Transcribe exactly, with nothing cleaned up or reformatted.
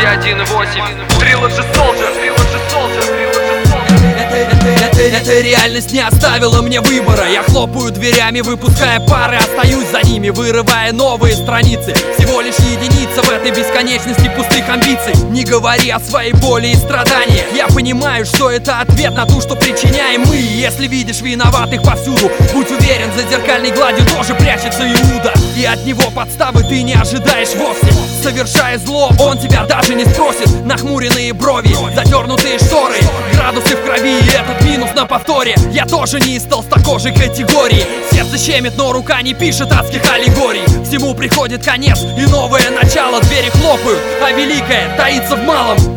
один и восемь. Trilogy Soldier, Trilogy Soldier, Trilogy Soldier. Эта реальность не оставила мне выбора. Я хлопаю дверями, выпуская пары, остаюсь за ними, вырывая новые страницы. Всего лишь единица в этой бесконечности пустых амбиций. Не говори о своей боли и страданиях. Я понимаю, что это ответ на то, что причиняем мы. Если видишь виноватых повсюду, будь уверен, за зеркальной гладью тоже прячется Иуда. И от него подставы ты не ожидаешь вовсе. Совершая зло, он тебя даже не спросит. Нахмуренные брови, затернутые шторы, градусы в крови, и этот минус на повторе. Я тоже не из толстокожей категории. Сердце щемит, но рука не пишет адских аллегорий. Всему приходит конец и новое начало. Двери хлопают, а великое таится в малом.